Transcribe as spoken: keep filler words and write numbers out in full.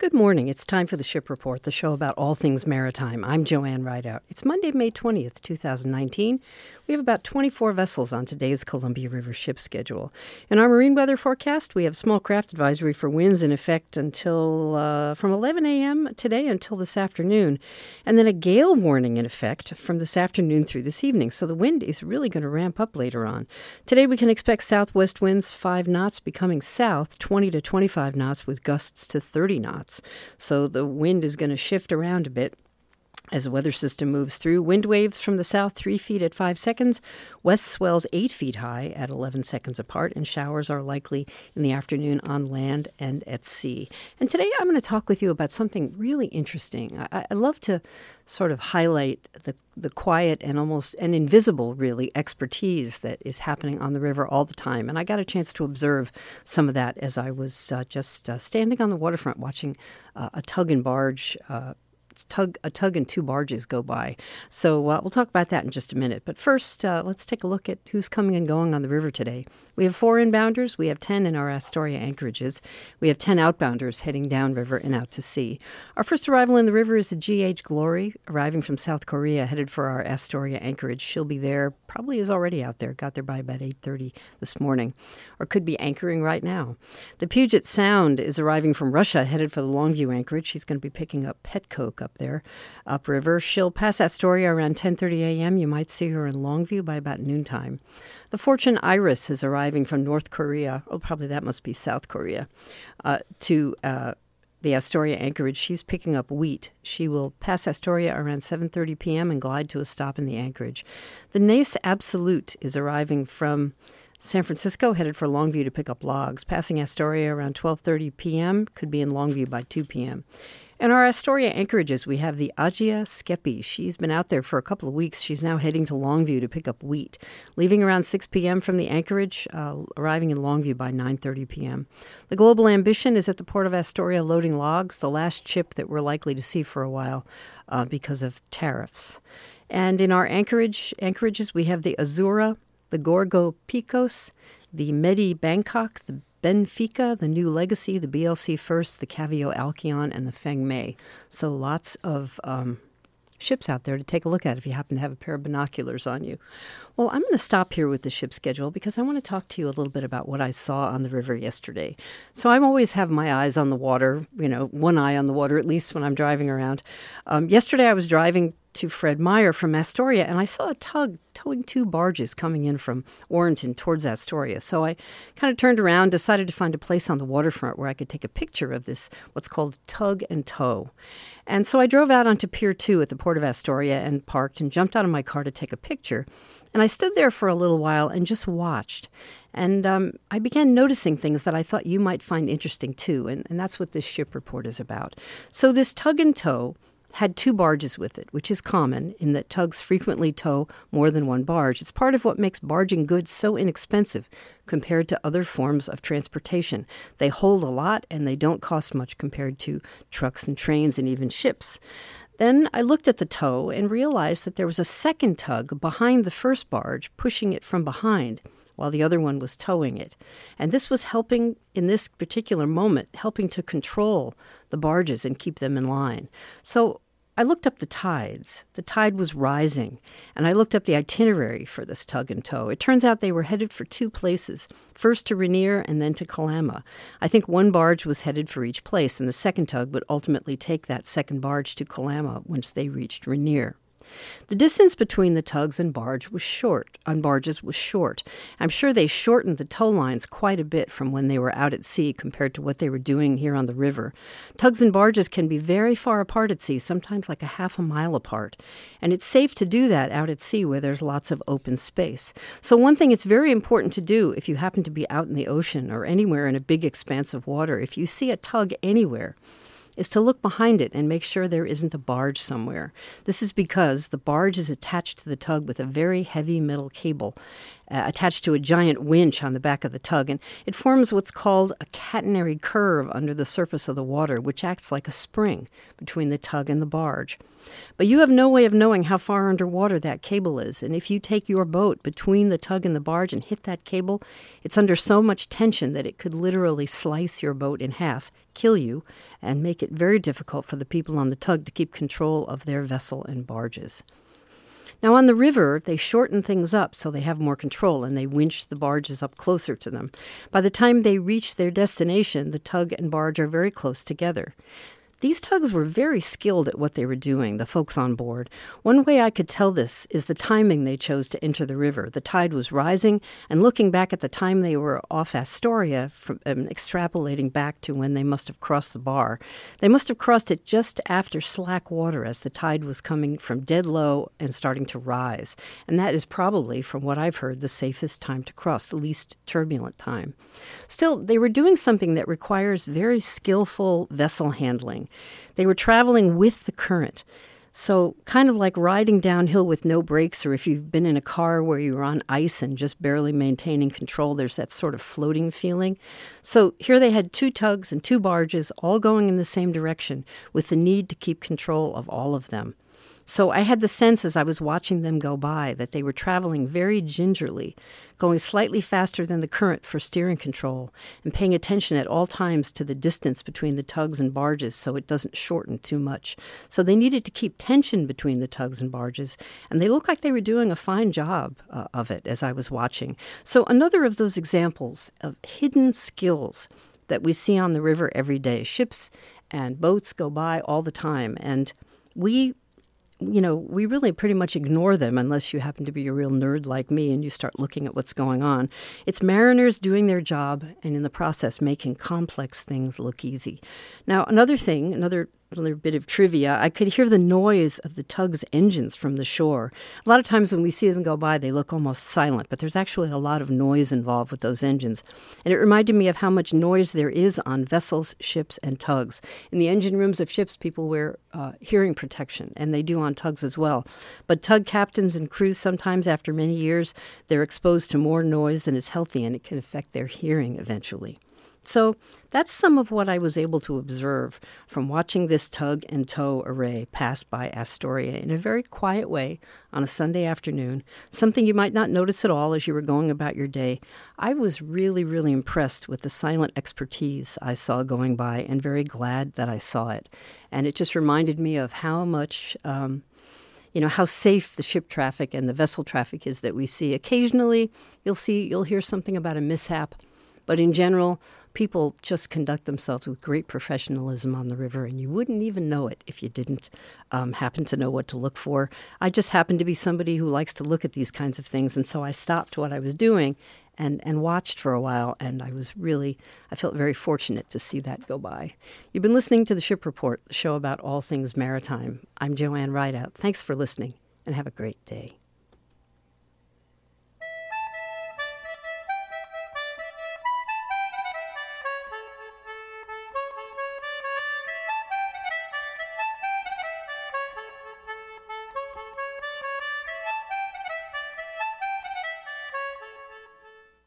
Good morning. It's time for the Ship Report, the show about all things maritime. I'm Joanne Rideout. It's Monday, May twentieth, twenty nineteen. We have about twenty-four vessels on today's Columbia River ship schedule. In our marine weather forecast, we have small craft advisory for winds in effect until uh, from eleven a.m. today until this afternoon, and then a gale warning in effect from this afternoon through this evening. So the wind is really going to ramp up later on. Today we can expect southwest winds five knots becoming south twenty to twenty-five knots with gusts to thirty knots. So the wind is going to shift around a bit as the weather system moves through. Wind waves from the south three feet at five seconds. West swells eight feet high at eleven seconds apart, and showers are likely in the afternoon on land and at sea. And today I'm going to talk with you about something really interesting. I, I love to sort of highlight the the quiet and almost an invisible, really, expertise that is happening on the river all the time. And I got a chance to observe some of that as I was uh, just uh, standing on the waterfront watching uh, a tug and barge uh Tug, a tug and two barges go by. So uh, we'll talk about that in just a minute. But first, uh, let's take a look at who's coming and going on the river today. We have four inbounders. We have ten in our Astoria anchorages. We have ten outbounders heading downriver and out to sea. Our first arrival in the river is the G H Glory, arriving from South Korea, headed for our Astoria anchorage. She'll be there, probably is already out there, got there by about eight thirty this morning, or could be anchoring right now. The Puget Sound is arriving from Russia, headed for the Longview anchorage. She's going to be picking up pet coke up there, upriver. She'll pass Astoria around ten thirty a.m. You might see her in Longview by about noontime. The Fortune Iris is arriving from North Korea, oh, probably that must be South Korea, uh, to uh, the Astoria anchorage. She's picking up wheat. She will pass Astoria around seven thirty p.m. and glide to a stop in the anchorage. The Nace Absolute is arriving from San Francisco, headed for Longview to pick up logs, passing Astoria around twelve thirty p.m., could be in Longview by two p.m. In our Astoria anchorages, we have the Agia Skepi. She's been out there for a couple of weeks. She's now heading to Longview to pick up wheat, leaving around six p.m. from the anchorage, uh, arriving in Longview by nine thirty p.m. The Global Ambition is at the port of Astoria loading logs, the last ship that we're likely to see for a while uh, because of tariffs. And in our anchorage anchorages, we have the Azura, the Gorgo Picos, the Medi Bangkok, the Benfica, the New Legacy, the B L C First, the Cavio Alcyon, and the Feng Mei. So lots of um, ships out there to take a look at if you happen to have a pair of binoculars on you. Well, I'm going to stop here with the ship schedule because I want to talk to you a little bit about what I saw on the river yesterday. So I always have my eyes on the water, you know, one eye on the water, at least when I'm driving around. Um, yesterday I was driving to Fred Meyer from Astoria, and I saw a tug towing two barges coming in from Warrenton towards Astoria. So I kind of turned around, decided to find a place on the waterfront where I could take a picture of this, what's called tug and tow. And so I drove out onto Pier two at the Port of Astoria and parked and jumped out of my car to take a picture. And I stood there for a little while and just watched. And um, I began noticing things that I thought you might find interesting too, and, and that's what this ship report is about. So this tug and tow had two barges with it, which is common in that tugs frequently tow more than one barge. It's part of what makes barging goods so inexpensive compared to other forms of transportation. They hold a lot, and they don't cost much compared to trucks and trains and even ships. Then I looked at the tow and realized that there was a second tug behind the first barge, pushing it from behind, while the other one was towing it. And this was helping, in this particular moment, helping to control the barges and keep them in line. So I looked up the tides. The tide was rising, and I looked up the itinerary for this tug and tow. It turns out they were headed for two places, first to Rainier and then to Kalama. I think one barge was headed for each place, and the second tug would ultimately take that second barge to Kalama once they reached Rainier. The distance between the tugs and barge was short, on barges was short. I'm sure they shortened the tow lines quite a bit from when they were out at sea compared to what they were doing here on the river. Tugs and barges can be very far apart at sea, sometimes like a half a mile apart. And it's safe to do that out at sea where there's lots of open space. So one thing it's very important to do if you happen to be out in the ocean or anywhere in a big expanse of water, if you see a tug anywhere, is to look behind it and make sure there isn't a barge somewhere. This is because the barge is attached to the tug with a very heavy metal cable, uh, attached to a giant winch on the back of the tug, and it forms what's called a catenary curve under the surface of the water, which acts like a spring between the tug and the barge. But you have no way of knowing how far underwater that cable is, and if you take your boat between the tug and the barge and hit that cable, it's under so much tension that it could literally slice your boat in half, kill you, and make it very difficult for the people on the tug to keep control of their vessel and barges. Now, on the river, they shorten things up so they have more control, and they winch the barges up closer to them. By the time they reach their destination, the tug and barge are very close together. These tugs were very skilled at what they were doing, the folks on board. One way I could tell this is the timing they chose to enter the river. The tide was rising, and looking back at the time they were off Astoria, from, um, extrapolating back to when they must have crossed the bar, they must have crossed it just after slack water as the tide was coming from dead low and starting to rise. And that is probably, from what I've heard, the safest time to cross, the least turbulent time. Still, they were doing something that requires very skillful vessel handling. They were traveling with the current. So kind of like riding downhill with no brakes, or if you've been in a car where you were on ice and just barely maintaining control, there's that sort of floating feeling. So here they had two tugs and two barges all going in the same direction with the need to keep control of all of them. So I had the sense as I was watching them go by that they were traveling very gingerly, going slightly faster than the current for steering control, and paying attention at all times to the distance between the tugs and barges so it doesn't shorten too much. So they needed to keep tension between the tugs and barges, and they looked like they were doing a fine job uh, of it as I was watching. So another of those examples of hidden skills that we see on the river every day. Ships and boats go by all the time, and we you know, we really pretty much ignore them unless you happen to be a real nerd like me and you start looking at what's going on. It's mariners doing their job and in the process making complex things look easy. Now, another thing, another Another bit of trivia, I could hear the noise of the tug's engines from the shore. A lot of times when we see them go by, they look almost silent, but there's actually a lot of noise involved with those engines. And it reminded me of how much noise there is on vessels, ships, and tugs. In the engine rooms of ships, people wear uh, hearing protection, and they do on tugs as well. But tug captains and crews, sometimes after many years, they're exposed to more noise than is healthy, and it can affect their hearing eventually. So that's some of what I was able to observe from watching this tug and tow array pass by Astoria in a very quiet way on a Sunday afternoon, something you might not notice at all as you were going about your day. I was really, really impressed with the silent expertise I saw going by and very glad that I saw it. And it just reminded me of how much... Um, You know, how safe the ship traffic and the vessel traffic is that we see. Occasionally, you'll see, you'll hear something about a mishap. But in general, people just conduct themselves with great professionalism on the river, and you wouldn't even know it if you didn't um, happen to know what to look for. I just happen to be somebody who likes to look at these kinds of things, and so I stopped what I was doing and, and watched for a while, and I was really, I felt very fortunate to see that go by. You've been listening to The Ship Report, the show about all things maritime. I'm Joanne Rideout. Thanks for listening, and have a great day.